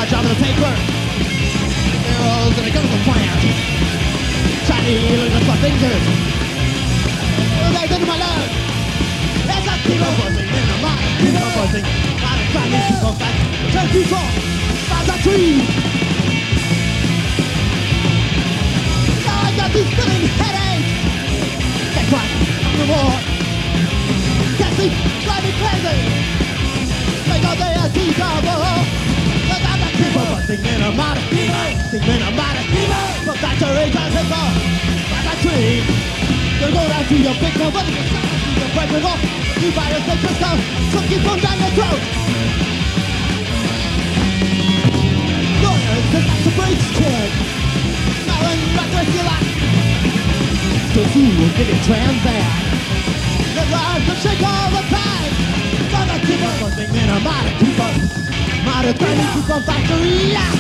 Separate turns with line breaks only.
job of the paper. Arrows and a gun of the plant. Shiny look at my fingers. They into my love. As I keep on buzzing in the mind, keep on buzzing. Out of time, you keep on back. Turn too far, find that tree. Now I got these spinning headaches. That's right, I'm the war. Can't sleep, drive me crazy. Make all day a T-double. Cause I'm that keep on buzzing in the mind, keep in the mind. From factory to paper, find that tree. Gonna go down to your big toe, but you're breaking off. You buy a fake crystal, cookie from down your throat. Lawyers, this is a breach kid. Now in right with your life. Cause you will get it trans bad. The rhymes will shake all the time. Gonna keep on buzzing in a mighty keep on. Mighty tiny keep on factory, yeah.